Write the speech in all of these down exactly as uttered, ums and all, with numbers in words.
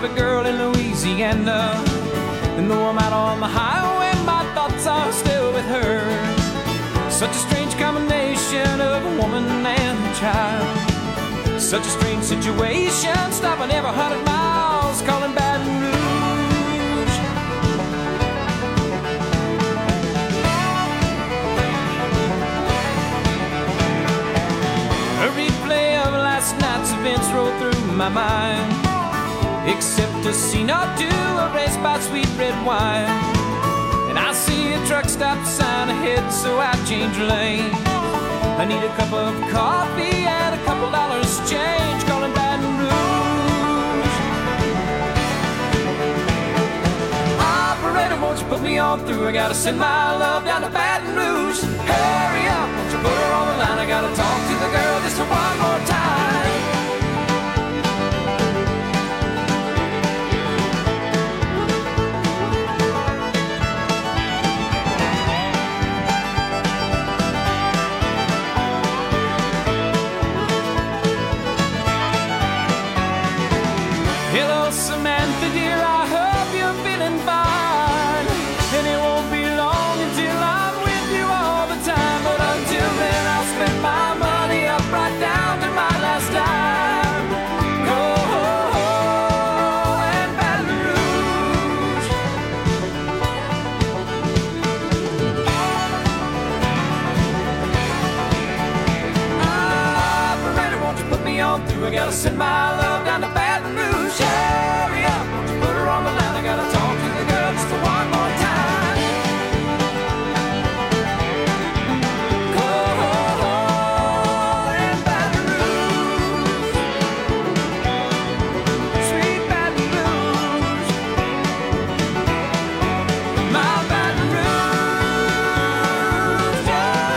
perfect girl in Louisiana. And though I'm out on the highway, my thoughts are still with her. Such a strange combination of a woman and a child. Such a strange situation, stopping every hundred miles, calling Baton Rouge. A replay of last night's events rolled through my mind, except a scene or two erased by sweet red wine. And I see a truck stop sign ahead, so I change lanes. I need a cup of coffee and a couple dollars change, calling Baton Rouge. Operator, won't you put me on through? I gotta send my love down to Baton Rouge. Hurry up, won't you put her on the line? I gotta talk to the girl just one more time. Hello, Samantha, dear, I hope you're feeling fine. And it won't be long until I'm with you all the time. But until then, I'll spend my money up right down to my last dime. Oh, oh, oh, and Baton Rouge. Operator, won't you put me on through? I gotta send my love down to Baton Rouge. Hurry up, won't you put her on the line? I gotta talk to the girl just one more time. Oh, oh, oh, and Baton Rouge. Sweet Baton Rouge. My Baton Rouge.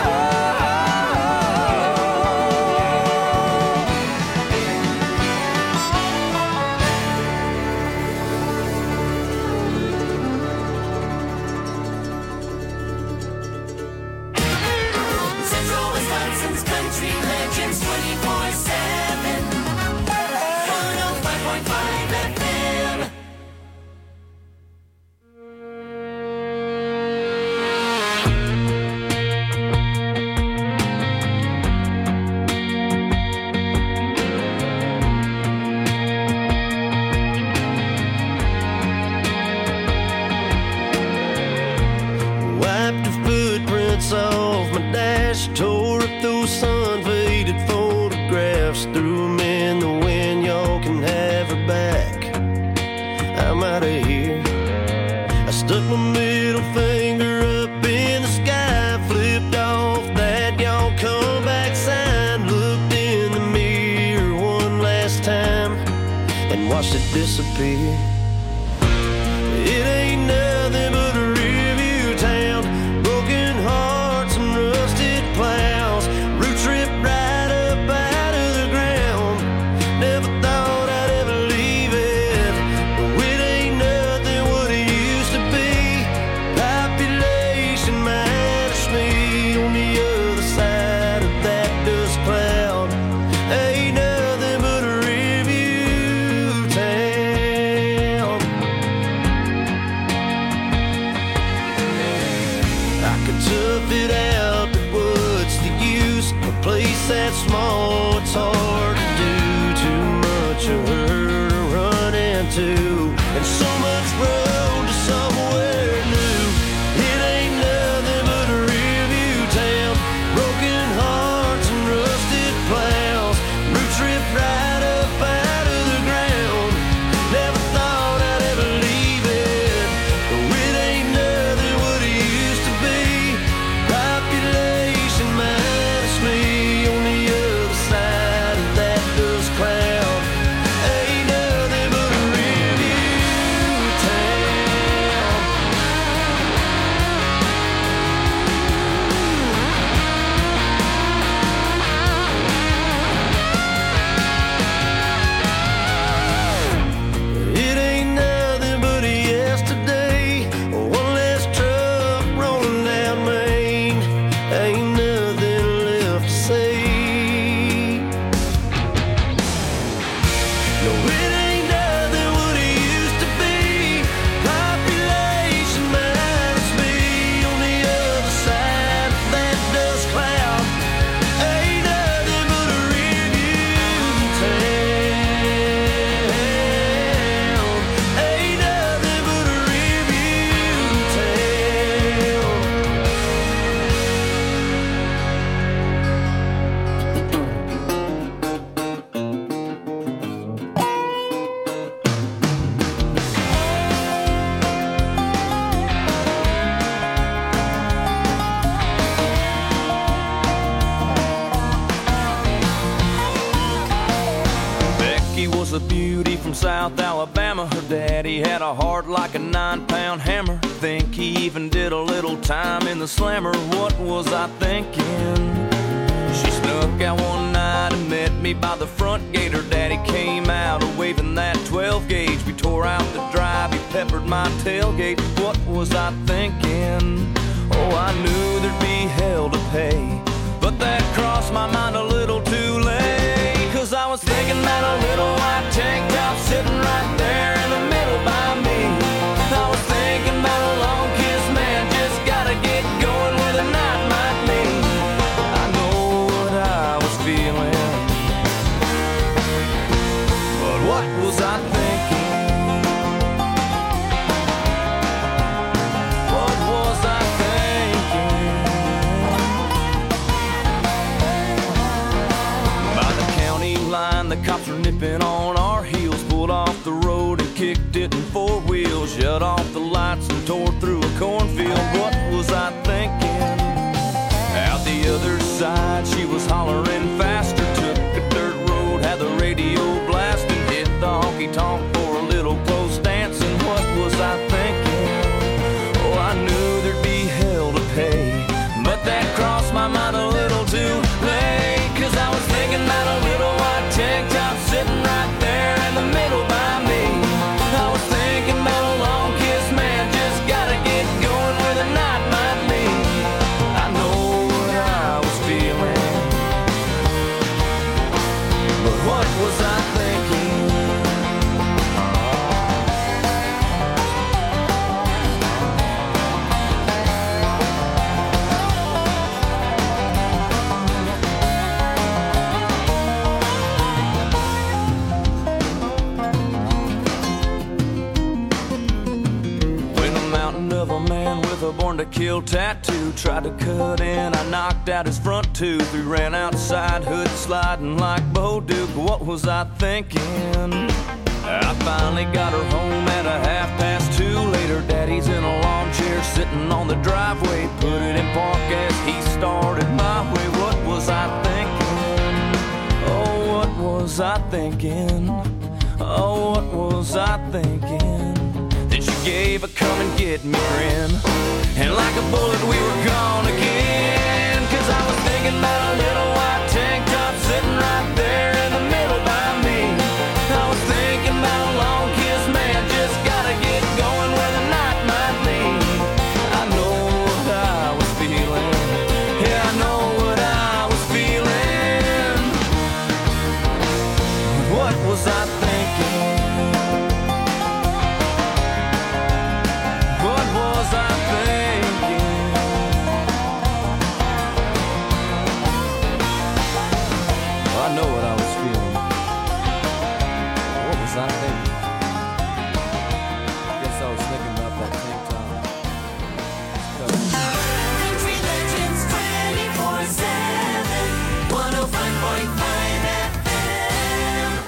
Central Wisconsin's country legends twenty-four seven. one oh five point five F M. Wiped the footprints off my dash, tore up those sun-faded photographs, threw 'em in the wind, y'all can have her back. I'm out of here. I stuck my middle finger up in the sky, flipped off that y'all come back sign, looked in the mirror one last time, and watched it disappear. It ain't nothing but a review town, broken hearts and rusted plows, roots ripped right up out of the ground. Never thought I'd ever leave it, but it ain't nothing what it used to be. Population minus me on the other side of that dust cloud. Ain't nothing but a review town. I could tough it out, but what's the use? A place that small, it's hard to do. Too much of her to run into, and so much road to somewhere new. It ain't nothing but a review town, broken hearts and rusted plows, roots ripped right up out of the ground. Never thought I'd ever leave it, but it ain't nothing what it used to be. Population minus me on the other side of that dust cloud. Ain't nothing but a review town. a beauty from South Alabama. Her daddy had a heart like a nine-pound hammer. Think he even did a little time in the slammer. What was I thinking? She snuck out one night and met me by the front gate. Her daddy came out waving that twelve gauge. We tore out the drive, he peppered my tailgate. What was I thinking? Oh, I knew there'd be hell to pay, but that crossed my mind a little too late. Cause I was thinking about a little white tank top sitting right there in the middle by me. I was thinking about a long kiss, man, just gotta get going where the night might lead. I know what I was feeling, but what was I thinking? What was I thinking? By the county line, the cops were nipping on our heels. Pulled off the road and kicked it in four wheels. Shut off the lights and tore through a cornfield. What was I thinking? Out the other side, she was hollering faster. Took a dirt road, had the radio blasting. Hit the honky-tonk for a little close dancing. What was I thinking? Oh, I knew there'd be hell to pay, but that crossed my mind a little too late. Cause I was thinking about a little white tank top sitting right there in the middle by me. I was thinking about a long kiss, man, just gotta get going where the night might lead. I know what I was feeling, but what was I thinking? Of a man with a born to kill tattoo tried to cut in, I knocked out his front tooth. We ran outside, hood sliding like Bo Duke. What was I thinking? I finally got her home at a half past two. Later, daddy's in a lawn chair sitting on the driveway. Put it in park as he started my way. What was I thinking? Oh, what was I thinking? Oh, what was I thinking? She gave a come and get me grin, and like a bullet we were gone again. Cause I was thinking about a little white tank top sitting right there in the middle by me. I was thinking about a long kiss, man, just gotta get going where the night might lead. I know what I was feeling, yeah, I know what I was feeling. What was I thinking? What was I thinking? Well, I know what I was feeling. What was I thinking? I guess I was thinking about that tank top. Country Legends twenty-four seven, one oh five point five F M.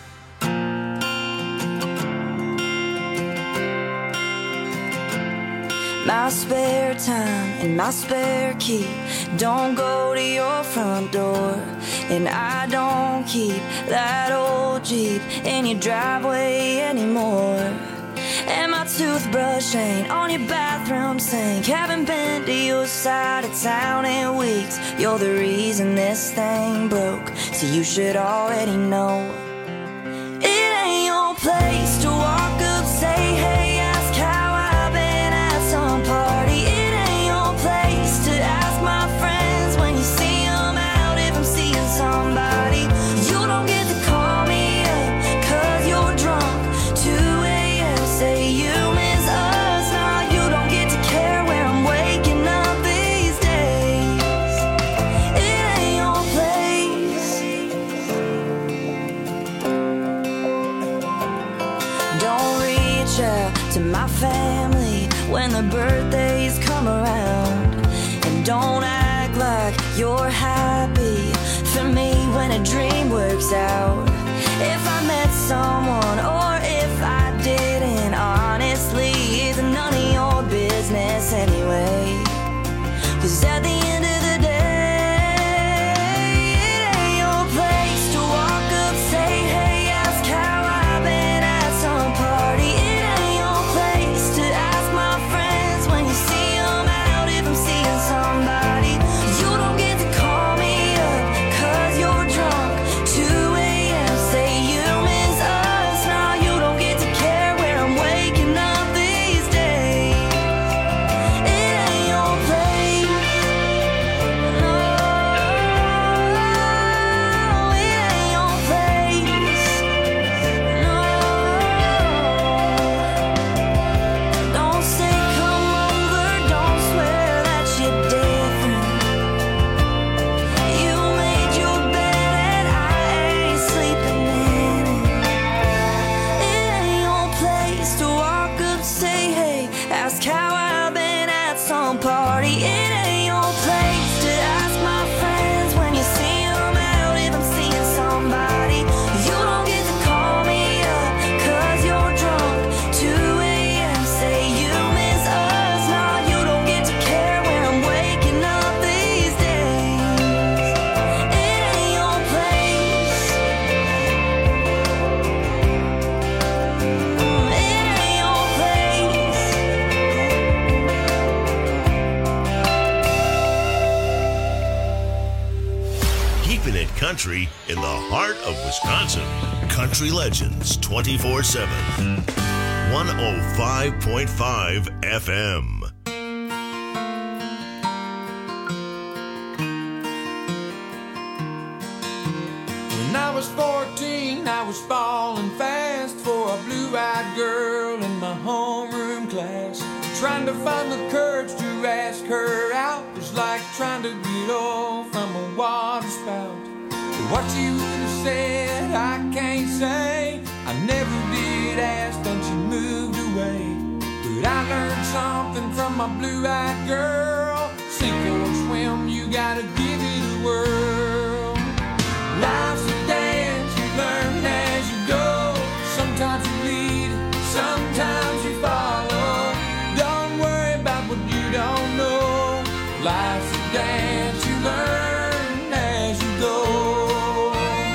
My spare time and my spare key don't go to your front door, and I don't keep that old Jeep in your driveway anymore. And my toothbrush ain't on your bathroom sink. Haven't been to your side of town in weeks. You're the reason this thing broke, so you should already know. It ain't your place to walk up, say hey, ask how I've been at some party. It ain't your place to ask my friends when you see them out if I'm seeing somebody. You don't get to call me up cause you're drunk, two a.m. say you miss us. Now you don't get to care where I'm waking up these days. It ain't your place. Don't reach out to my family when the birthdays come around, and don't act like you're happy for me when a dream works out. If I met someone or if I didn't, honestly, it's none of your business anyway. Cause at the end of the day, it ain't your place to walk up, say hey, ask how keeping it country in the heart of Wisconsin. Country Legends twenty-four seven. one oh five point five F M. When I was fourteen, I was falling fast for a blue-eyed girl in my homeroom class. Trying to find the courage to ask her out was like trying to get off from a water spout. But what you would have said, I can't say. I never did ask, then she moved away. But I learned something from my blue-eyed girl. Sink or swim, you gotta give it a whirl. Life's a dance, you learn as you go. Sometimes you lead, sometimes you follow. Don't worry about what you don't know. Life's a dance, you learn as you go.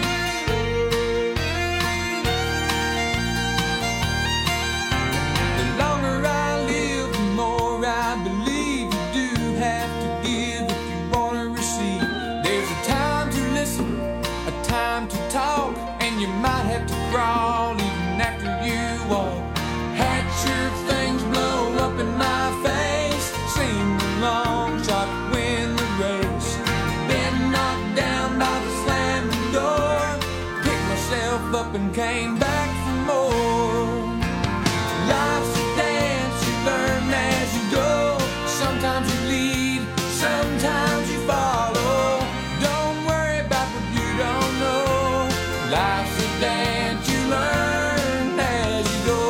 The longer I live, the more I believe you do have to give if you want to receive. There's a time to listen, a time to talk, and you might have to crawl even after you walk. Had your things blow up in my face, seemed a long shot to win the race. Been knocked down by the slamming door, picked myself up and came back for more. Life's a dance, you learn as you go. Sometimes you lead, sometimes you follow. Don't worry about what you don't know. Life's a dance, you learn as you go.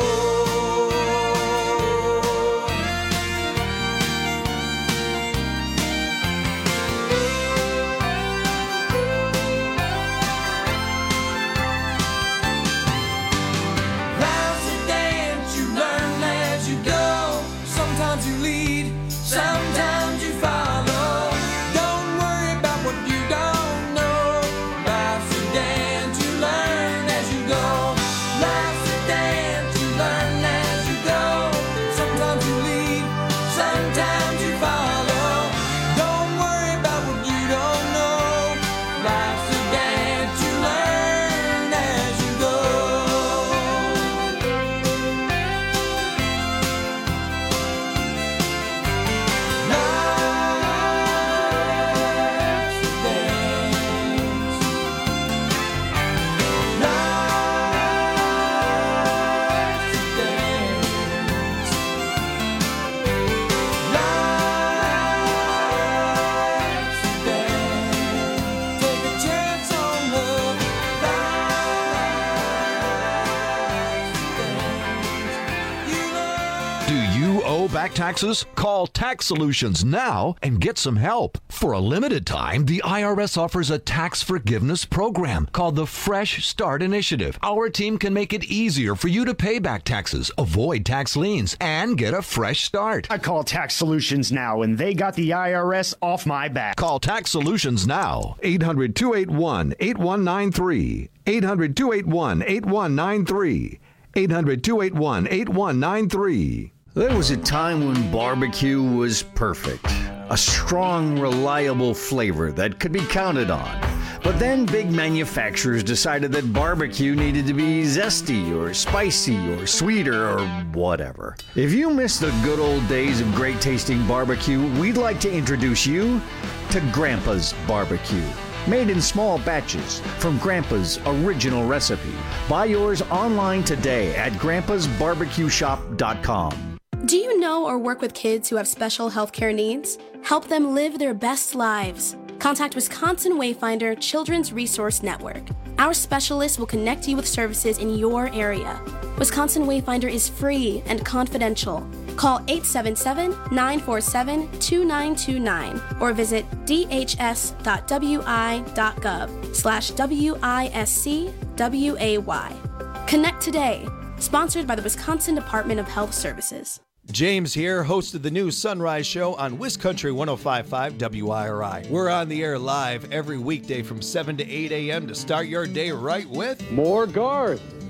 Life's a dance, you learn as you go. Sometimes you lead, sometimes you follow. Don't worry about what you don't know. Life's a dance, you learn as you go. Life's a dance, you learn as you go. Sometimes you lead, sometimes you follow. Don't worry about what you don't know. Life's a dance, you learn as you go. Life's a dance. Life's a dance. Life's a dance. Take a chance on love. Life's a dance. You love. Do you owe back taxes? Call Tax Solutions now and get some help. For a limited time, the I R S offers a tax forgiveness program called the Fresh Start Initiative. Our team can make it easier for you to pay back taxes, avoid tax liens, and get a fresh start. I call Tax Solutions now, and they got the I R S off my back. Call Tax Solutions now. eight hundred, two eight one, eight one nine three. eight hundred, two eight one, eight one nine three. eight hundred, two eight one, eight one nine three. There was a time when barbecue was perfect. A strong, reliable flavor that could be counted on. But then big manufacturers decided that barbecue needed to be zesty or spicy or sweeter or whatever. If you miss the good old days of great tasting barbecue, we'd like to introduce you to Grandpa's Barbecue. Made in small batches from Grandpa's original recipe. Buy yours online today at grandpas barbecue shop dot com. Do you know or work with kids who have special healthcare needs? Help them live their best lives. Contact Wisconsin Wayfinder Children's Resource Network. Our specialists will connect you with services in your area. Wisconsin Wayfinder is free and confidential. Call eight seven seven, nine four seven, two nine two nine or visit d h s dot w i dot gov slash W I S C W A Y. Connect today. Sponsored by the Wisconsin Department of Health Services. James here, host of the new Sunrise Show on WisCountry one oh five point five W I R I. We're on the air live every weekday from seven to eight a.m. to start your day right with more Garth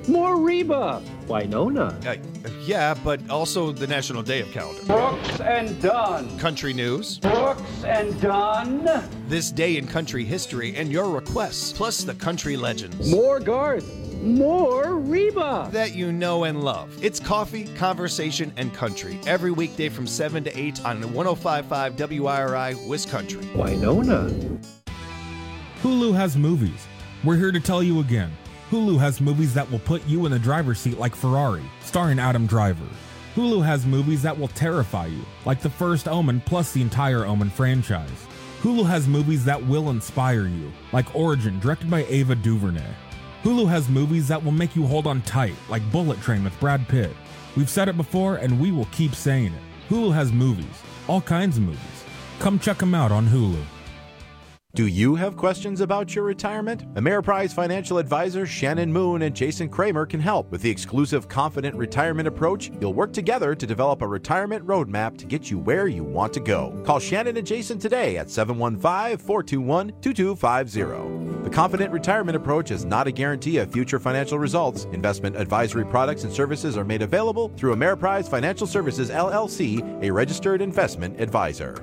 More Reba. Winona. Uh, yeah, but also the National Day of Calendar. Brooks and Dunn. Country news. Brooks and Dunn. This day in country history and your requests, plus the country legends. More Garth. More Reba. That you know and love. It's coffee, conversation, and country. Every weekday from seven to eight on one oh five point five W I R I, Wisconsin. Winona. Hulu has movies. We're here to tell you again. Hulu has movies that will put you in the driver's seat like Ferrari, starring Adam Driver. Hulu has movies that will terrify you, like The First Omen plus the entire Omen franchise. Hulu has movies that will inspire you, like Origin, directed by Ava DuVernay. Hulu has movies that will make you hold on tight, like Bullet Train with Brad Pitt. We've said it before and we will keep saying it. Hulu has movies, all kinds of movies. Come check them out on Hulu. Do you have questions about your retirement? Ameriprise financial advisors Shannon Moon and Jason Kramer can help. With the exclusive Confident Retirement Approach, you'll work together to develop a retirement roadmap to get you where you want to go. Call Shannon and Jason today at seven one five, four two one, two two five zero. The Confident Retirement Approach is not a guarantee of future financial results. Investment advisory products and services are made available through Ameriprise Financial Services, L L C, a registered investment advisor.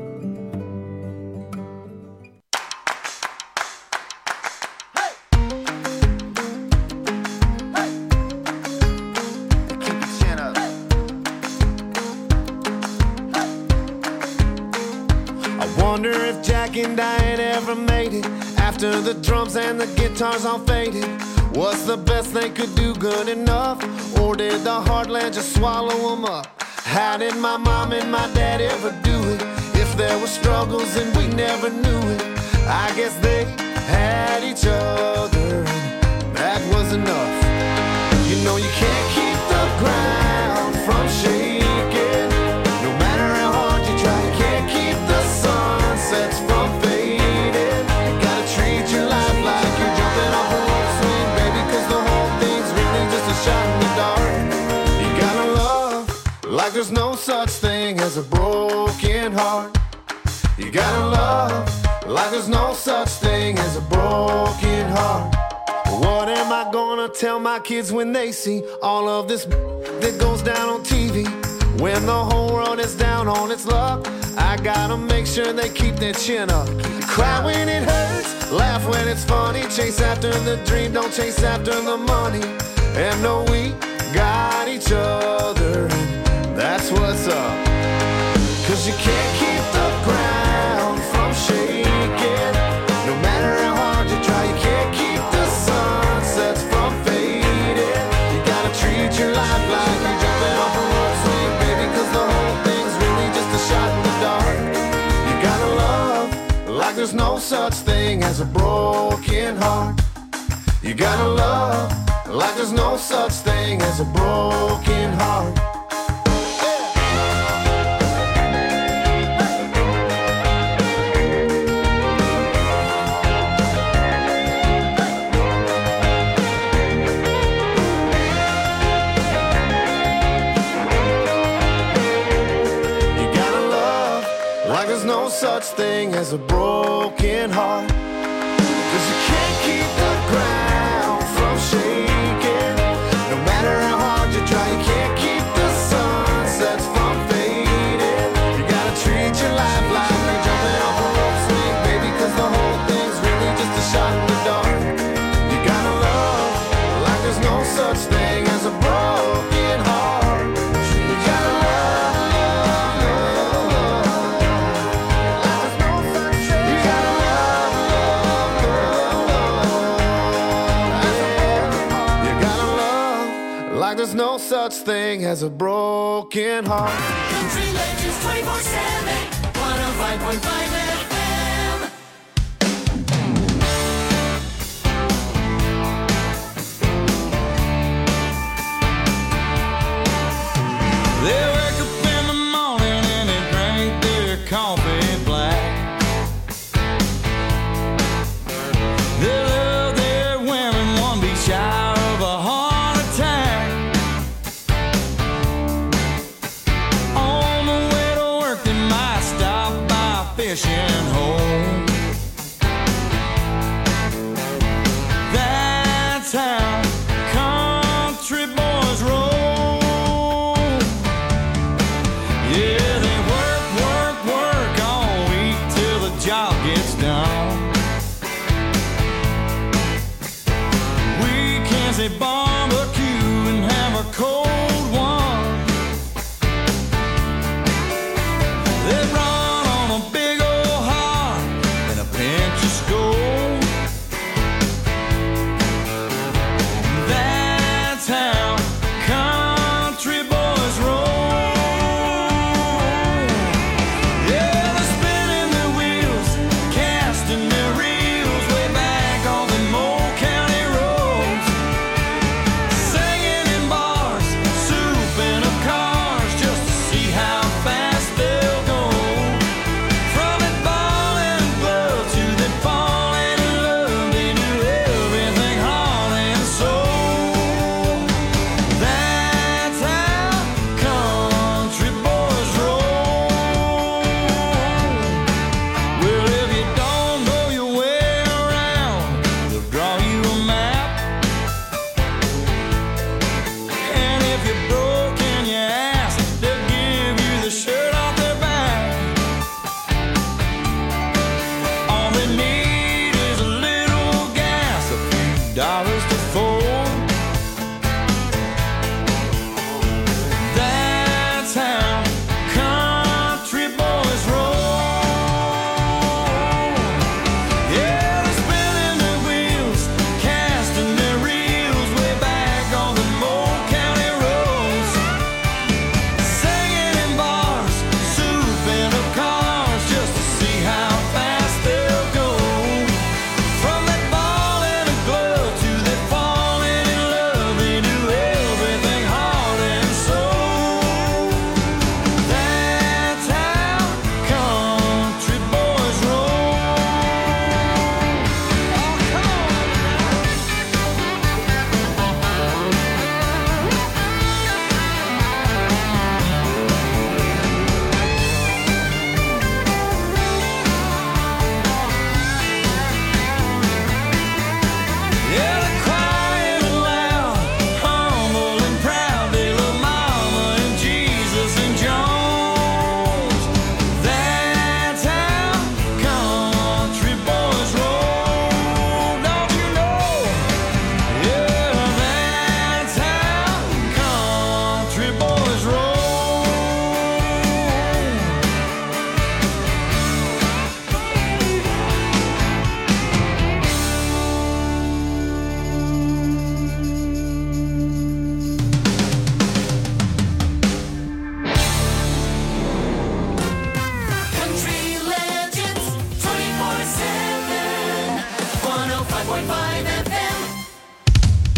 Jack and Diane ever made it after the drums and the guitars all faded? What's the best they could do good enough? Or did the heartland just swallow them up? How did my mom and my dad ever do it? If there were struggles and we never knew it, I guess they had each other, and that was enough. You know you can't keep the ground from shaking, no matter how hard you try. You can't keep the sunsets from fading. You gotta treat your life like you're jumping off a rope swing, baby, cause the whole thing's really just a shot in the dark. You gotta love like there's no such thing as a broken heart. You gotta love like there's no such thing as a broken heart. What am I gonna tell my kids when they see all of this that goes down on T V? When the whole world is down on its luck, I gotta make sure they keep their chin up. Cry when it hurts, laugh when it's funny. Chase after the dream, don't chase after the money. And know we got each other, and that's what's up. Cause you can't keep the ground from shaking, no matter how hard you try. You can't keep the sunsets from fading. You gotta treat your life like you're jumping off a rope swing, baby, cause the whole thing's really just a shot in the dark. You gotta love like there's no such thing as a broken heart. You gotta love like there's no such thing as a broken heart. No such thing as a broken heart. Cause you can't keep the ground from shaking, no matter how hard you try. You can't keep the sunsets from fading. You gotta treat your life like you're jumping off a rope swing, baby, cause the whole thing's really just a shot in the dark. You gotta love like there's no such thing as a broken heart. You gotta love like there's no such thing as a broken heart. Country Legends twenty-four seven, one oh five point five F M. They wake up in the morning and they drink their coffee black. They love their women, one be shy of a heart attack. On the way to work they might stop by fishing country barbecue and have a cold one. They run on a big old heart and a pinch of skull. That's how country boys roll. Yeah, they're spinning their wheels, casting their reels way back on them old county roads, singing in bars, souping up cars just to see how fast they'll go. From it falling in love to them falling in love, they do everything heart and soul. That's how country boys roll. Well, if you don't know your way around, they'll draw you a map. And if you're broke in your ass, they'll give you the shirt off their back. All they need is a little gas, a few dollars to fold. That's how country boys roll. Yeah, they're spinning their wheels, casting their reels way back on the old county roads, singing in bars, souping up cars just to see how fast they'll go. From that ball in a glove to that falling in love, they do everything heart and soul. That's how country boys roll. Oh, come on now. Yeah, they're quiet and loud, humble and proud. They love Mama and Jesus and Jones. That's how country boys roll. Don't you know? Yeah, that's how country boys roll. Country Legends twenty-four seven, one oh five point five F M.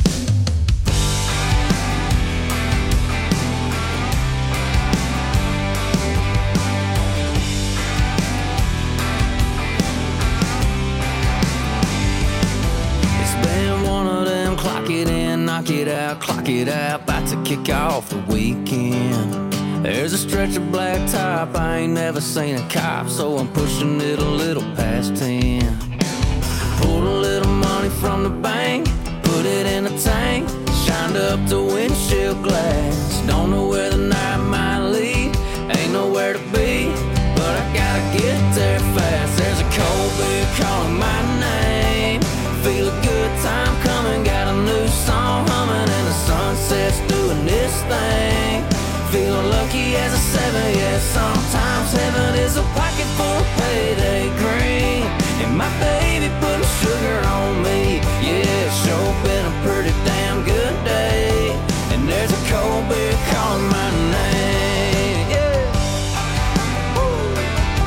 It's been one of them clock it in, knock it out, clock it out, about to kick off the weekend. There's a stretch of black top, I ain't never seen a cop, so I'm pushing it a little past ten. Pulled a little money from the bank, put it in a tank, shined up the windshield glass. Don't know where the night might lead, ain't nowhere to be, but I gotta get there fast. There's a cold beer calling my name, feel a good time coming, got a new song humming, and the sunset's doing this thing. Feeling lucky as a seven, yeah, sometimes heaven is a pocket full of payday green. And my baby putting sugar on me, yeah, it's sure been a pretty damn good day. And there's a cold beer calling my name, yeah. Woo.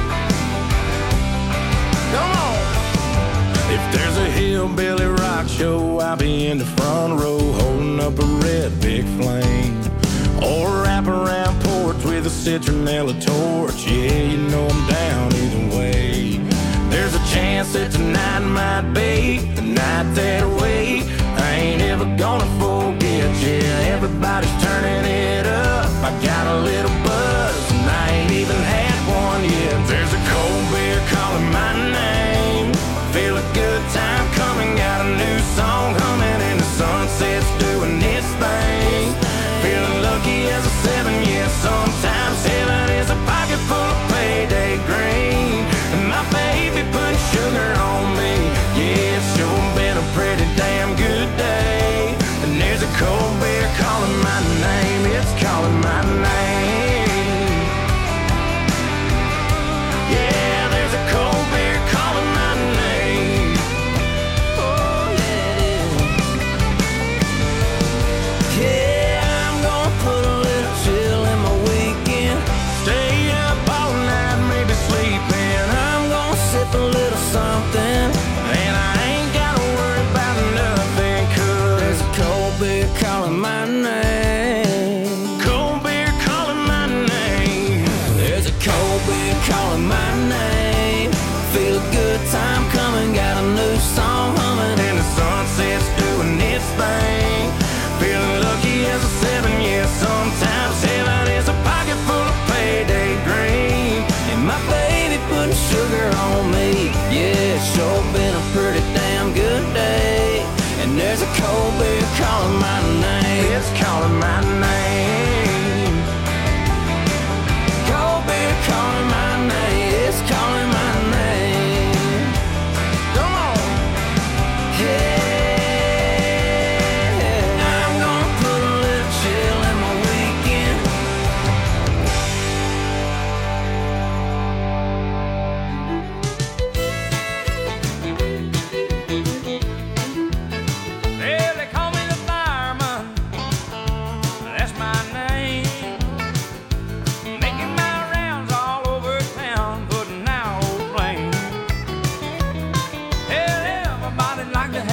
Come on. If there's a hillbilly rock show, I'll be in the front row holding up a red big flame. Or wrap around porch with a citronella torch. Yeah, you know I'm down either way. There's a chance that tonight might be the night that I wait. I ain't ever gonna forget. Yeah, everybody's turning it up. I got a little buzz and I ain't even had one yet. There's a cold beer calling my name. Feel a good time coming, got a new song humming, and the sunset's doing its thing. Feeling lucky as a seven, yeah, sometimes heaven is a pocket full of payday green. And my baby putting sugar on me, yeah, it's sure been a pretty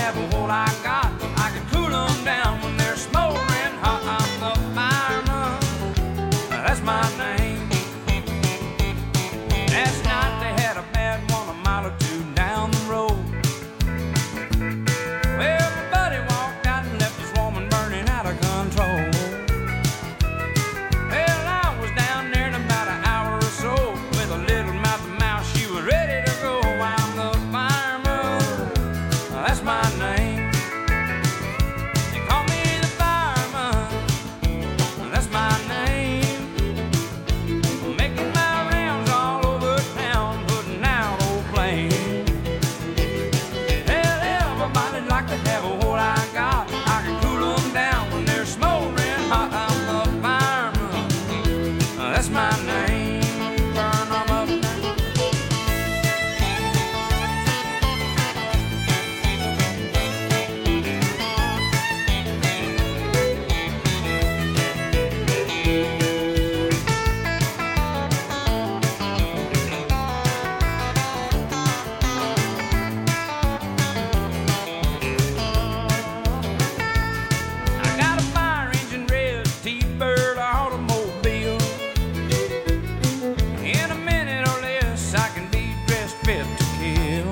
have what I got. I can cool them down when they're smoldering hot. I'm the fireman, that's my name. Last night they had a bad one a mile or two down the road. Well, my buddy walked out and left his woman burning out of control. Well, I was down there in about an hour or so with a little mouth to mouth. She was ready to go. I'm the fireman, that's my name. They call me the fireman, that's my name. Making my rounds all over town, putting out old flames. Hell, everybody'd like to have what I got. I can cool them down when they're smoldering hot. I'm the fireman, that's my name. Burn them up now. I got a fire engine red T-Bird automobile. In a minute or less, I can be dressed fit to kill.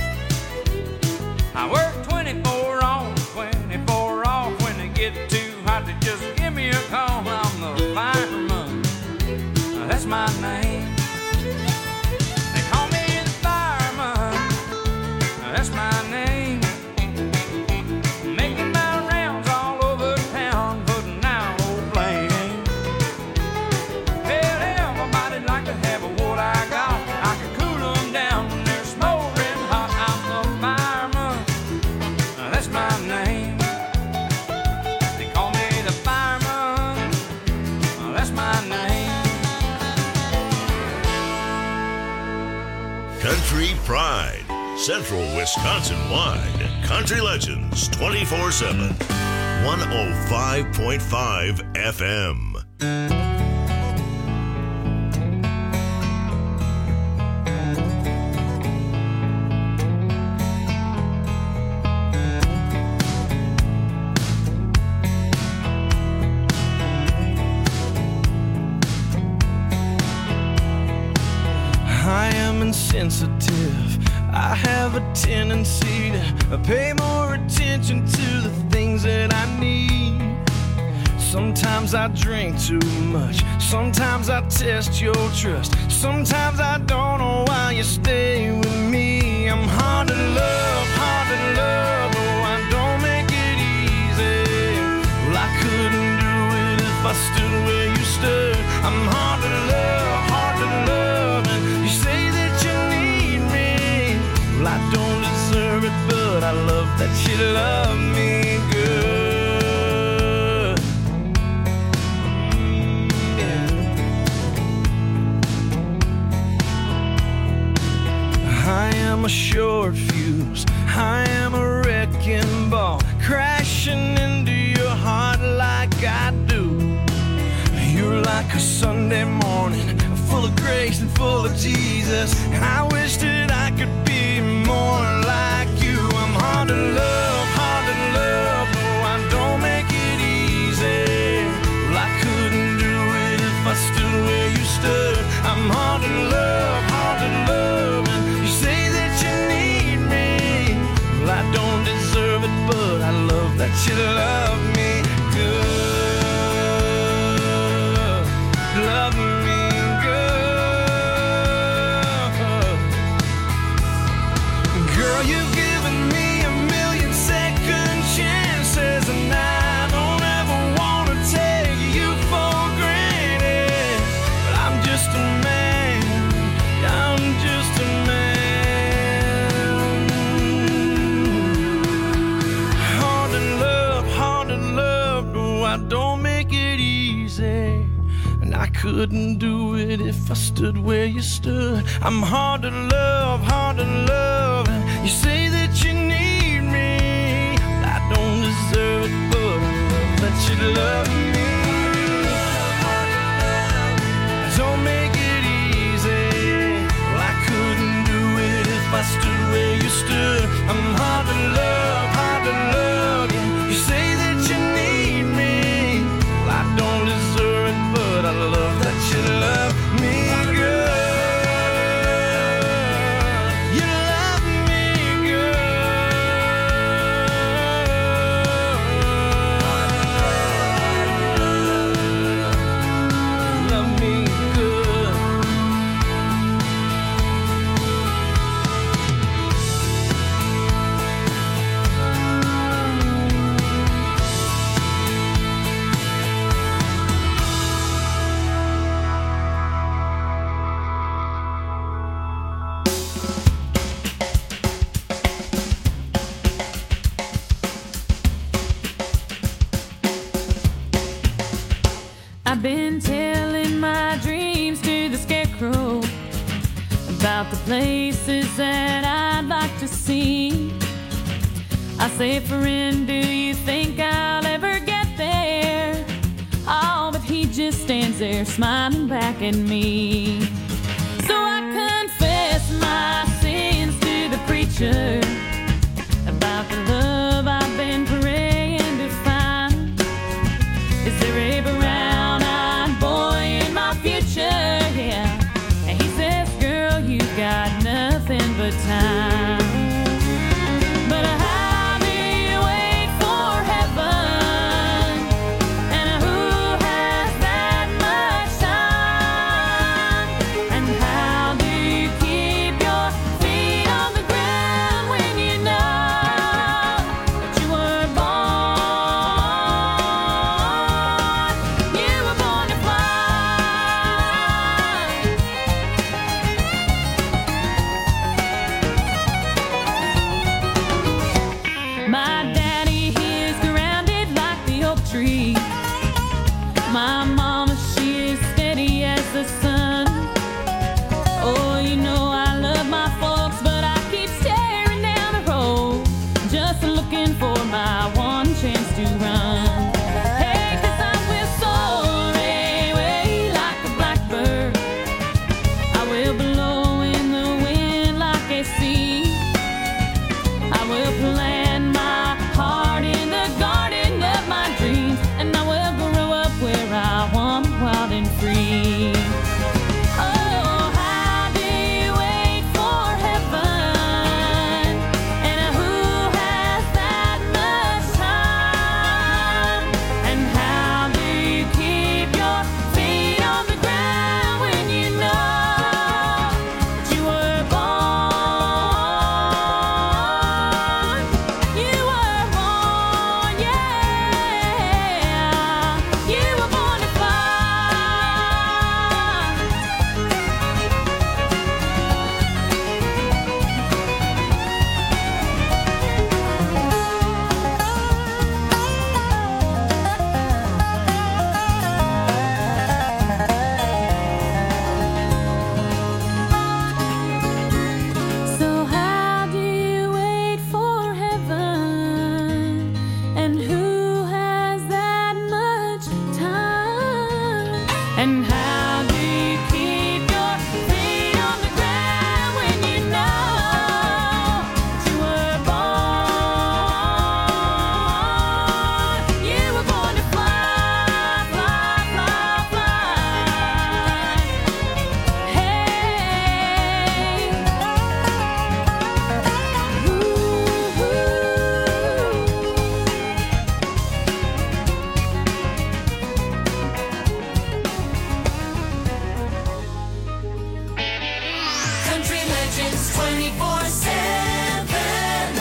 I work twenty-four on, twenty-four off. When it gets too hot, to just give me a call. I'm the fireman, that's my name. They call me the fireman, that's my name. Making my rounds all over town, putting out old flames. Hell, everybody'd like to have what I got. I can cool them down when they're smoldering hot. I'm the fireman, that's my name. They call me the fireman, that's my name. Country Pride, Central Wisconsin wide. Country Legends twenty-four seven. one oh five point five F M. I am insensitive. I have a tendency to pay more attention to the things that I need. Sometimes I drink too much. Sometimes I test your trust. Sometimes I don't know why you stay with me. I'm hard to love, hard to love. Oh, I don't make it easy. Well, I couldn't do it if I stood where you stood. I'm hard to love, hard to love. And you say that you need me. Well, I don't deserve it, but I love that you love me good. I am a short fuse. I am a wrecking ball, crashing into your heart like I do. You're like a Sunday morning, full of grace and full of Jesus. And I wish that I could be more like you. I'm hard to love, hard to love. No, I don't make it easy. Well, I couldn't do it if I stood where you stood. I'm hard to love, hard to love. And you say that you need me. Well, I don't deserve it, but I love that you love me good. Love me good. Girl, you've given me a million second chances, and I don't ever want to take you for granted. But I'm just a man, I'm just a man. Hard to love, hard to love. No, I don't make it easy. And I couldn't do it if I stood where you stood. I'm hard to love, hard to love. You say that you need me. I don't deserve it, but I love that you love me. Don't make it easy. Well, I couldn't do it if I stood where you stood. I'm hard to love, hard places that I'd like to see. I say, friend, do you think I'll ever get there? Oh, but he just stands there smiling back at me. So I confess my sins to the preacher about the love I've been praying to find. Is there a brown-eyed boy in my future? Yeah. And he says, girl, you got nothing but time. But how do you wait for heaven? And who has that much time? And how do you keep your feet on the ground when you know that you were born? You were born to fly. My daddy, he is grounded like the oak tree. My mama, she is steady as the sun. Oh, you know I love my folks, but I keep staring down the road, just looking for my one chance to run. Hey, 'cause I will soar away like a blackbird. I will blow in the wind like a sea. I will plant my heart in the garden of my dreams, and I will grow up where I want, wild and free. Oh, how do you wait for heaven? And who has that much time? And how do you keep your feet on the ground when you know that you were born? You were born, yeah. You were born to fly. So how do you wait for heaven? And who has that much time? And how do you keep your feet on the ground when you know that you were born? You were born to fly, fly, fly, fly. Hey. Country Legends twenty-four seven.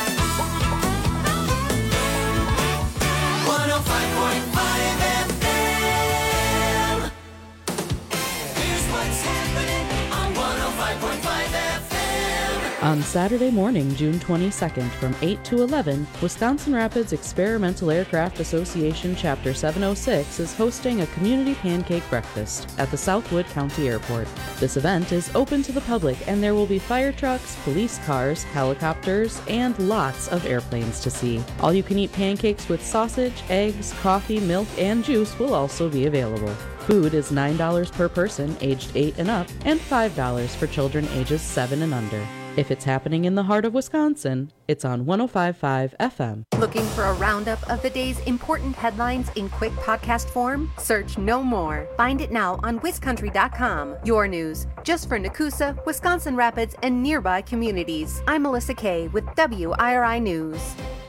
one oh five point five F M. Here's what's happening on one oh five point five F M. On Saturday morning, June twenty-second, from eight to eleven, Wisconsin Rapids Experimental Aircraft Association Chapter seven oh six is hosting a community pancake breakfast at the Southwood County Airport. This event is open to the public, and there will be fire trucks, police cars, helicopters, and lots of airplanes to see. All-you-can-eat pancakes with sausage, eggs, coffee, milk, and juice will also be available. Food is nine dollars per person aged eight and up, and five dollars for children ages seven and under. If it's happening in the heart of Wisconsin, it's on one oh five point five F M. Looking for a roundup of the day's important headlines in quick podcast form? Search No More. Find it now on wiscountry dot com. Your news, just for Nakusa, Wisconsin Rapids, and nearby communities. I'm Melissa Kay with W I R I News.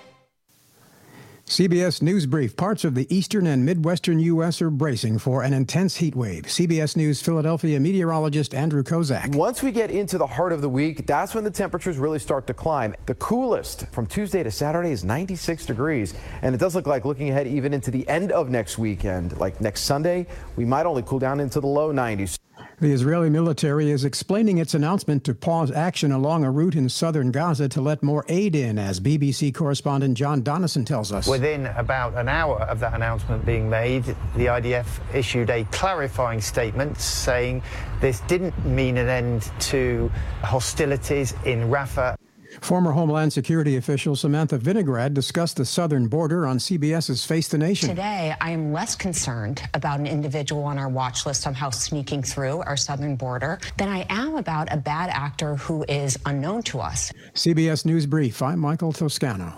C B S News Brief. Parts of the eastern and midwestern U S are bracing for an intense heat wave. C B S News Philadelphia meteorologist Andrew Kozak. Once we get into the heart of the week, that's when the temperatures really start to climb. The coolest from Tuesday to Saturday is ninety-six degrees. And it does look like, looking ahead even into the end of next weekend, like next Sunday, we might only cool down into the low nineties. The Israeli military is explaining its announcement to pause action along a route in southern Gaza to let more aid in, as B B C correspondent John Donison tells us. Within about an hour of that announcement being made, the I D F issued a clarifying statement saying this didn't mean an end to hostilities in Rafah. Former Homeland Security official Samantha Vinograd discussed the southern border on CBS's Face the Nation. Today, I am less concerned about an individual on our watch list somehow sneaking through our southern border than I am about a bad actor who is unknown to us. C B S News Brief, I'm Michael Toscano.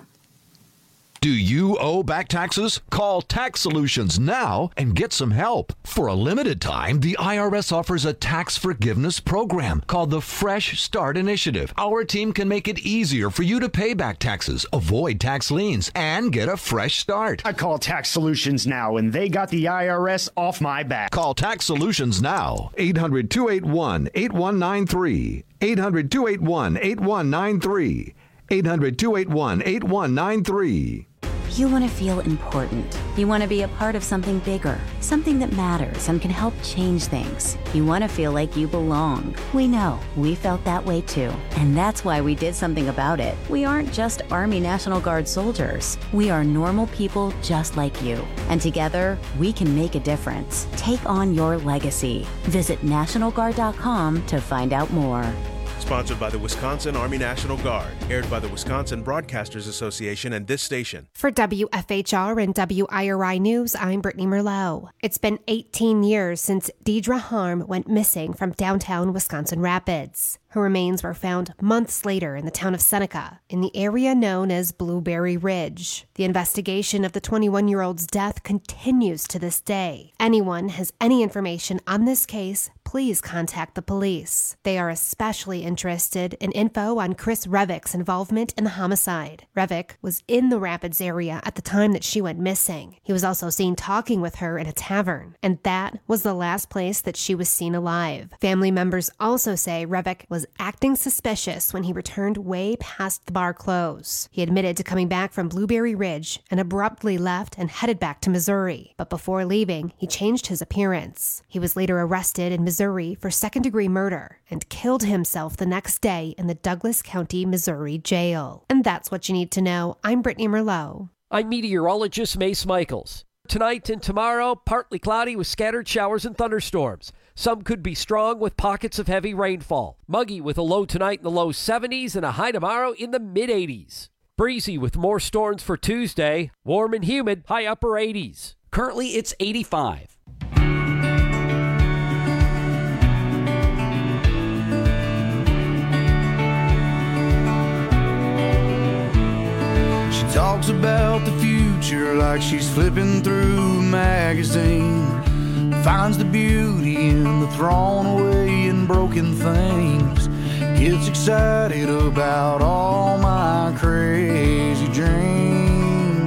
Do you owe back taxes? Call Tax Solutions now and get some help. For a limited time, the I R S offers a tax forgiveness program called the Fresh Start Initiative. Our team can make it easier for you to pay back taxes, avoid tax liens, and get a fresh start. I call Tax Solutions now, and they got the I R S off my back. Call Tax Solutions now. eight hundred, two eight one, eight one nine three. eight hundred, two eight one, eight one nine three. eight hundred, two eight one, eight one nine three. You want to feel important. You want to be a part of something bigger, something that matters and can help change things. You want to feel like you belong. We know. We felt that way too. And that's why we did something about it. We aren't just Army National Guard soldiers. We are normal people just like you. And together, we can make a difference. Take on your legacy. Visit National Guard dot com to find out more. Sponsored by the Wisconsin Army National Guard. Aired by the Wisconsin Broadcasters Association and this station. For W F H R and W I R I News, I'm Brittany Merlot. It's been eighteen years since Deidre Harm went missing from downtown Wisconsin Rapids. Her remains were found months later in the town of Seneca, in the area known as Blueberry Ridge. The investigation of the twenty-one-year-old's death continues to this day. Anyone has any information on this case, please contact the police. They are especially interested in info on Chris Revick's involvement in the homicide. Revick was in the Rapids area at the time that she went missing. He was also seen talking with her in a tavern, and that was the last place that she was seen alive. Family members also say Revick was acting suspicious when he returned way past the bar close. He admitted to coming back from Blueberry Ridge and abruptly left and headed back to Missouri. But before leaving, he changed his appearance. He was later arrested in Missouri for second-degree murder and killed himself the next day in the Douglas County, Missouri jail. And that's what you need to know. I'm Brittany Merlot. I'm meteorologist Mace Michaels. Tonight and tomorrow, partly cloudy with scattered showers and thunderstorms. Some could be strong with pockets of heavy rainfall. Muggy with a low tonight in the low seventies and a high tomorrow in the mid eighties. Breezy with more storms for Tuesday. Warm and humid, high upper eighties. Currently, it's eighty-five. She talks about the future like she's flipping through a magazine. Finds the beauty in the thrown away and broken things. Gets excited about all my crazy dreams.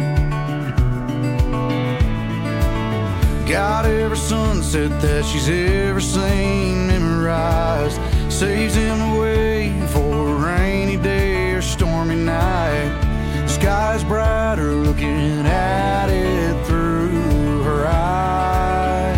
Got every sunset that she's ever seen memorized. Saves him away for a rainy day or stormy night. Sky's brighter looking at it through her eyes.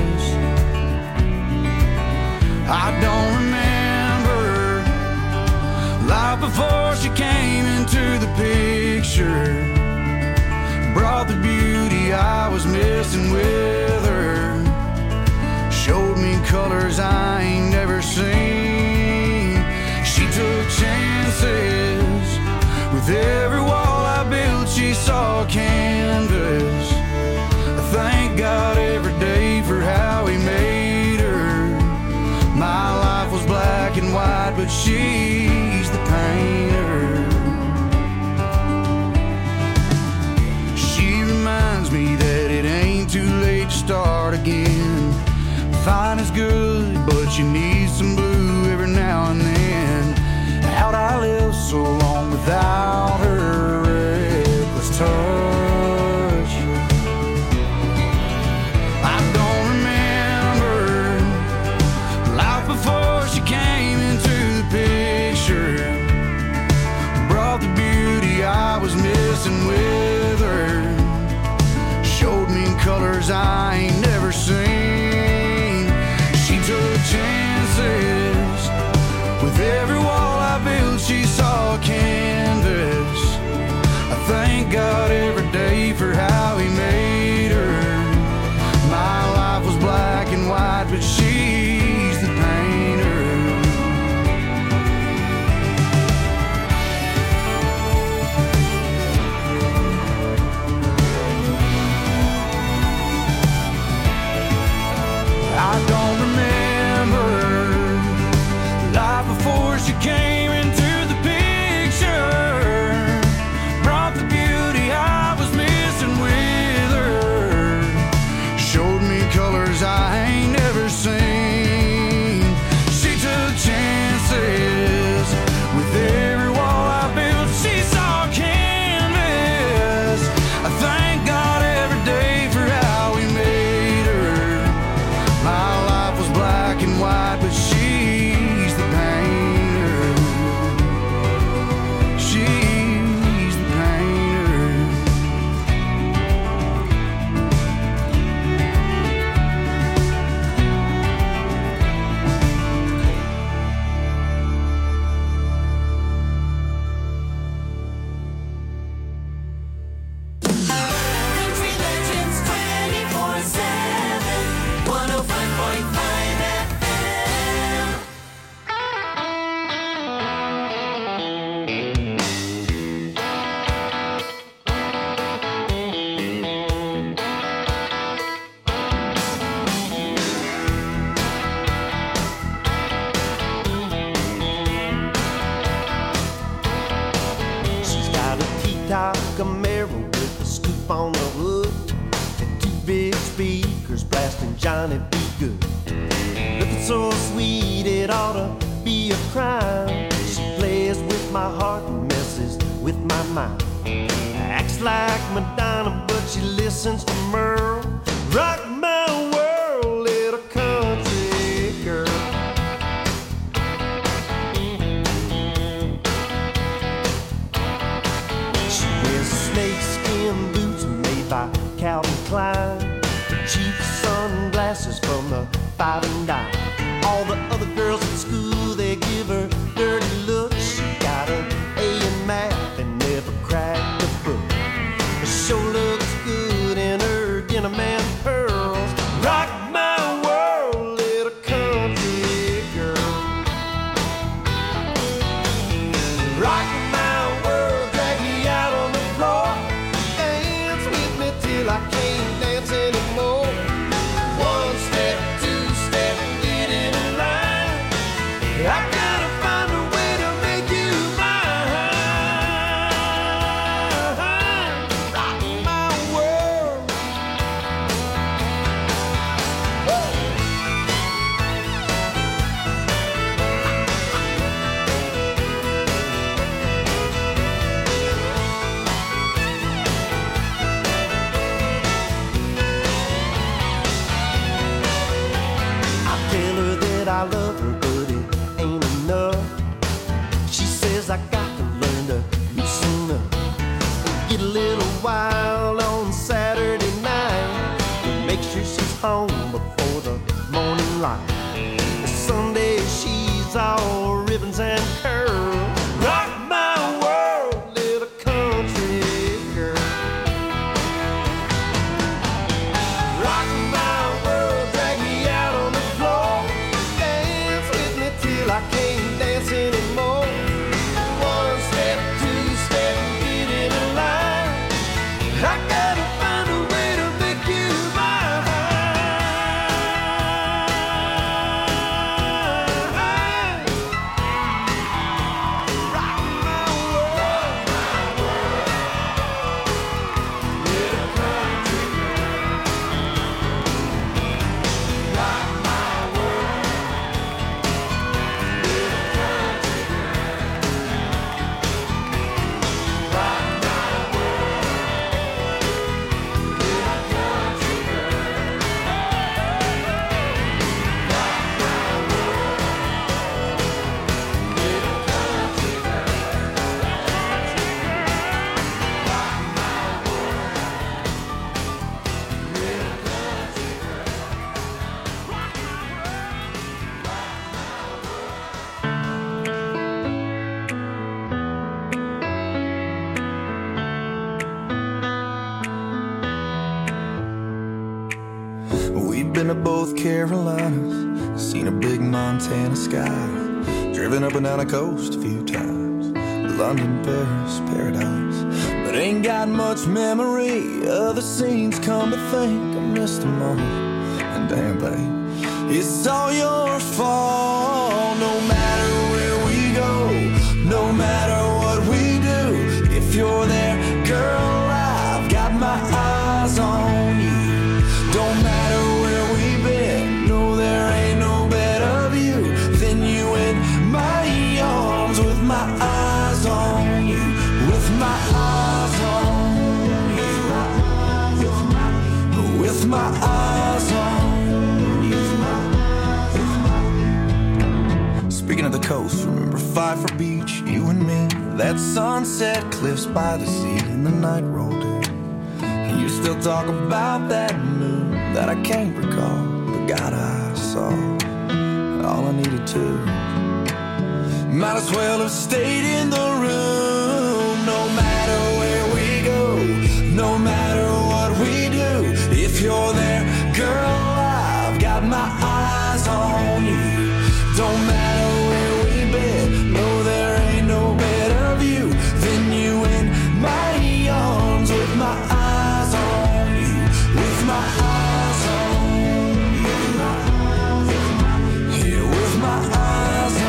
I don't remember life before she came into the picture. Brought the beauty I was missing with her. Showed me colors I ain't never seen. She took chances with every wall I built. She saw canvas. I thank God every day for how he made her. My life was black and white, but she's the painter. She reminds me that it ain't too late to start again. Fine is good, but you need some blue every now and then. How'd I live so long without her reckless touch? I don't remember life before she came into the picture. Brought the beauty I was missing with her. Showed me colors I ain't never seen. She took chances God every day for how he made her. My life was black and white, but she's the painter. I don't remember life before she came into the picture. Brought the beauty I was missing with her. Showed me colors I ain't never seen. She took chances with every wall I built. She saw canvas. I thank God every day for how he made her. My life was black and white, but she's the painter. She's the painter. Country Legends twenty-four seven, one oh five point five F M. She's got a T-top Camaro with a scoop on the hood and two big speakers blasting Johnny B. Good. Looking so sweet it ought to be a crime. She plays with my heart and messes with my mind. Acts like Madonna, but she listens to Merle. Rock my world, little country girl. She wears snakeskin boots made by Calvin Klein, cheap sunglasses from the five and dime. All the other girls at school, they give her dirty looks. She got an A in math and never cracked a book. She sure looks good in her denim and pearls. Rock my world, little country girl. Rock my world, drag me out on the floor. Dance with me till I can't dance anymore. One step, two step, get in line. I gotta find a way to make you mine. Rock my world. I tell her that I love her, but it ain't enough. She says I got to learn to loosen up. Get a little wild on Saturday night. Make sure she's home before the morning light. Sunday she's all ribbons and curls. Rock my world, little country girl. Rock my world, drag me out on the floor. Dance with me till I can't dance anymore. One step, two step, get in line. I I've been to both Carolinas, seen a big Montana sky, driven up and down the coast a few times, London, Paris, paradise. But ain't got much memory of the scenes, come to think I missed them all. And damn, babe, it's all your fault. No matter where we go, no matter what we do, if you're there, girl, I've got my eyes on you. Don't matter where we've been, no, there ain't no better view than you in my arms with my eyes on you, with my eyes on you, with my eyes on you. Speaking of the coast, remember Pfeiffer Beach, you and me, that sunset cliffs by the sea, and the night rolled in. And you still talk about that moon that I can't recall, but God, I saw all I needed to. Might as well have stayed in the room. No matter where we go, no matter what we do, if you're there, girl, I've got my eyes on you. Don't matter where we've been, no, there ain't no better view than you in my arms with my eyes on you, with my eyes on you, yeah, with my eyes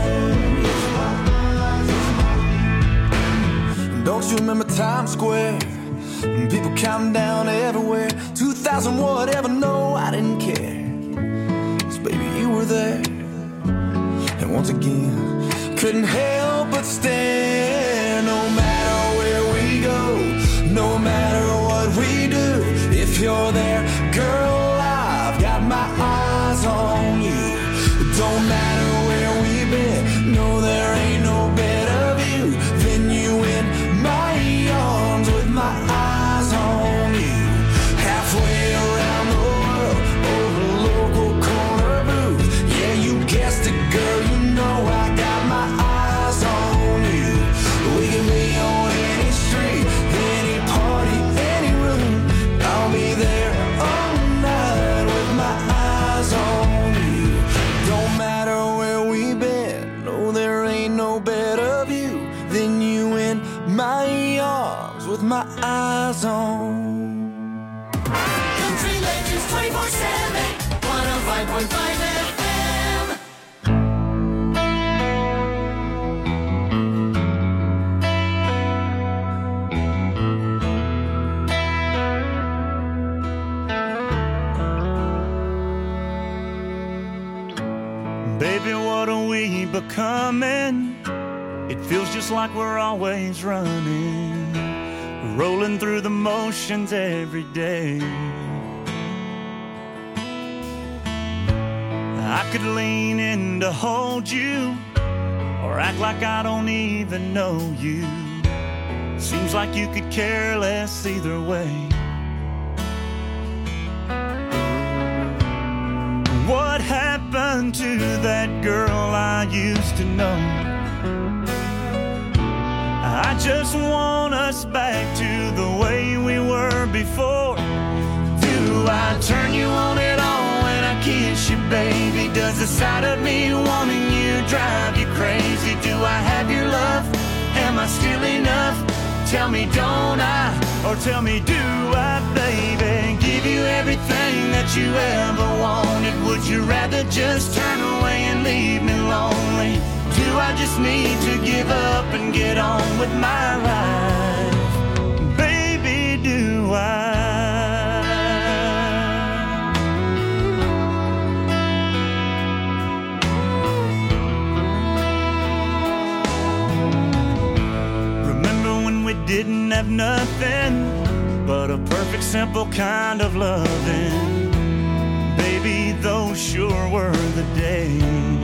on you. Don't you remember Times Square? And people counting down everywhere, two thousand whatever, no, I didn't care, 'cause baby, you were there. And once again, couldn't help but stare. No matter where we go, no matter what we do, if you're there, girl, I've got my eyes on you. Don't matter where we've been, no, there ain't no better view than you in my arms with my eyes on you. Halfway around the world, over a local corner booth, yeah, you guessed it, girl, you know I got my eyes on you. We can be on any street, any party, any room, I'll be there all night with my eyes on you. Don't matter where we've been, no, there ain't no better view than you in my arms with my eyes on. Country Legends twenty-four seven, one oh five point five F M. Baby, what are we becoming? It feels just like we're always running, rolling through the motions every day. I could lean in to hold you, or act like I don't even know you. Seems like you could care less either way. What happened to that girl I used to know? I just want us back to the way we were before. Do I turn you on at all when I kiss you, baby? Does the sight of me wanting you drive you crazy? Do I have your love? Am I still enough? Tell me, don't I? Or tell me, do I, baby? Give you everything that you ever wanted. Would you rather just turn away and leave me lonely? Do I just need to give up and get on with my life? Baby, do I? We didn't have nothing but a perfect, simple kind of loving. Baby, those sure were the days.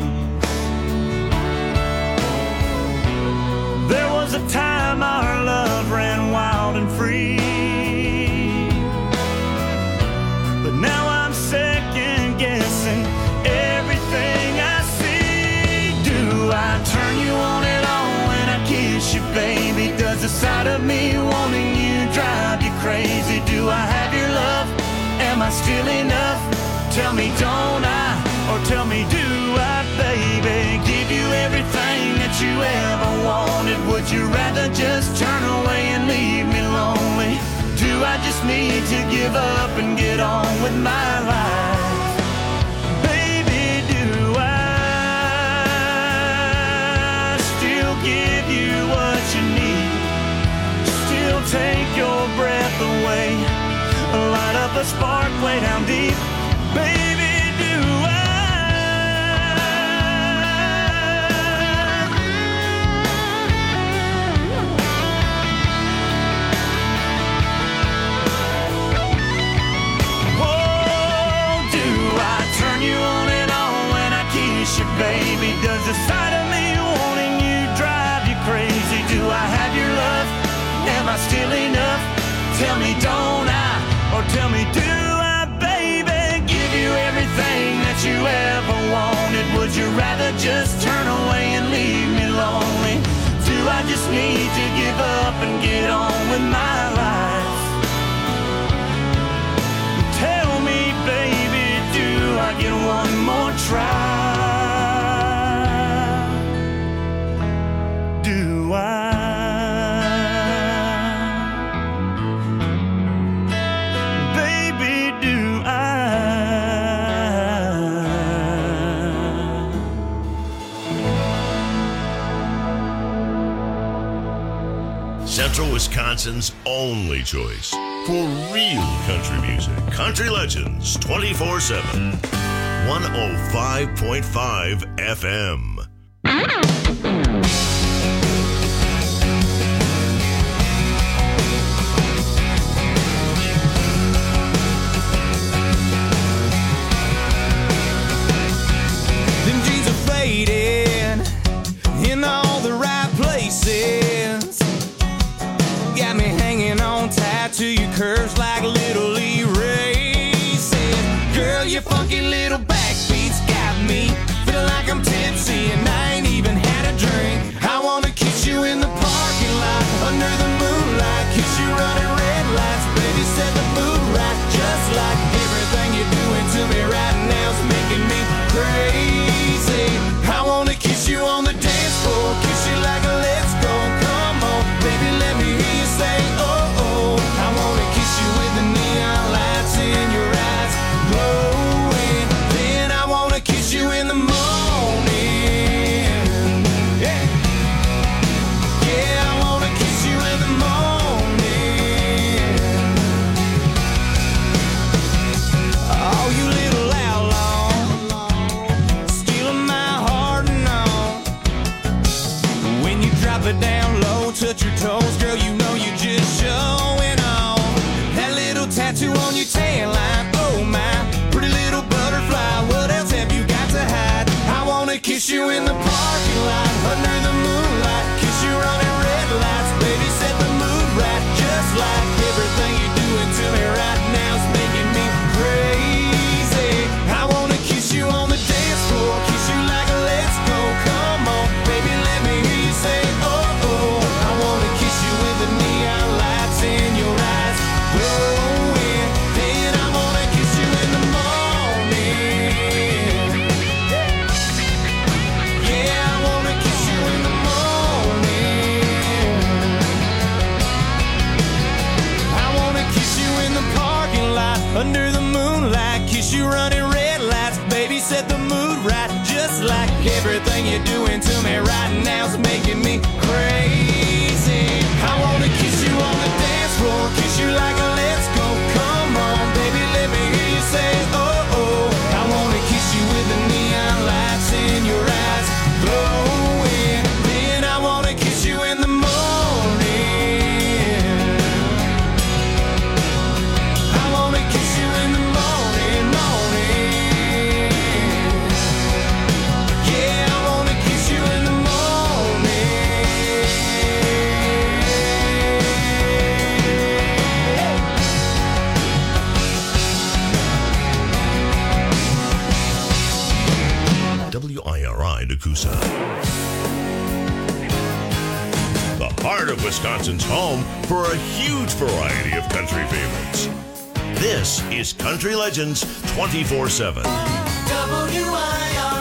There was a time our love ran wild and free, but now I'm second guessing everything I see. Do I turn you on at all when I kiss you, baby? Does the sight of me wanting you drive you crazy? Do I have your love? Am I still enough? Tell me, don't I? Or tell me, do I, baby? Give you everything that you ever wanted. Would you rather just turn away and leave me lonely? Do I just need to give up and get on with my life? Baby, do I still give you what you need? Still take your breath away, light up a spark way down deep. Baby, do I? Oh, do I turn you on and on when I kiss you, baby? Does the sight of me wanting you drive you crazy? Do I have your love? Am I still enough? Tell me, don't I? Or tell me, do I, baby? Give you everything that you ever wanted. Would you rather just turn away and leave me lonely? Do I just need to give up and get on with my life? Tell me, baby, do I get one more try? Do I? Central Wisconsin's only choice for real country music. Country Legends twenty-four seven. one oh five point five F M. Them jeans are faded in all the right places. Got me hanging on tight to your curves like little erases. Girl, your funky little backbeats got me feeling like I'm tipsy and I ain't even had a drink. I wanna kiss you in the parking lot under the moonlight, kiss you running red lights, baby, set the mood right. Just like everything you're doing to me right now's making me crazy. I wanna kiss you on the dance floor, kiss you like a let's go. Come on, baby, let me hear you say oh oh. I wanna kiss you with the neon lights in your eyes glowing. Then I wanna kiss you in the morning. Yeah, yeah, I wanna kiss you in the morning. Oh, you little outlaw, stealing my heart and all. When you drop it down low, touch your toes, girl, you know you just showing off. That little tattoo on your tail line, oh my, pretty little butterfly, what else have you got to hide? I wanna kiss you in the parking lot, under the moonlight, kiss you running red lights, baby, set the mood right. Just like everything you're doing to me right now is making me crazy. I wanna kiss you on the dance floor, kiss you like a let's go. Come on, baby, let me hear you say oh oh. I wanna kiss you with the neon lights in your eyes glowing. Then I wanna kiss you in the morning. Yeah, I wanna kiss you in the morning. I wanna kiss you in the parking lot under the moonlight, kiss you running red lights, baby, set the mood right. Just like everything you're doing to me right now's making me crazy. I wanna kiss you on the dance floor, kiss you like a let's go. Come on, baby, let me hear you say oh oh. I wanna kiss you with the neon lights in your eyes glowing. Then I wanna kiss you in the morning. I wanna kiss you in the morning, morning. Yeah, I wanna kiss you in the morning. W I R I Nakusa. The heart of Wisconsin's home for a huge variety of country favorites. This is Country Legends twenty-four seven. W I R